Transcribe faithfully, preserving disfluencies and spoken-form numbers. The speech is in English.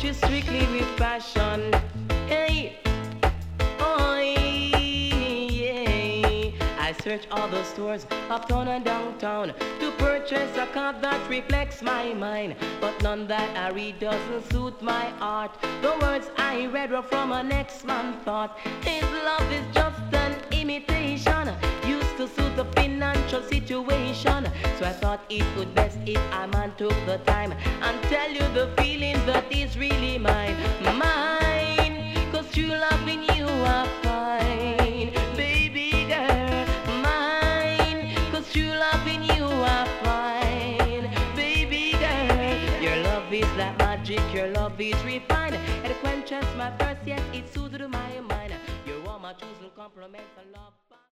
approach you strictly with passion. Hey, oh yeah. I search all the stores uptown and downtown to purchase a cup that reflects my mind, but none that I read doesn't suit my heart. The words I read were from an ex-man thought. His love is just an imitation, used to suit the financial situation. So I thought it would best if a man took the time and tell you the feeling that is really mine, mine. Cause true love in you I find, baby girl, mine. Cause true love in you I find, baby girl. Your love is like magic, your love is refined. It quenches my thirst, yes, it soothes my mind. You're all my chosen compliments and love.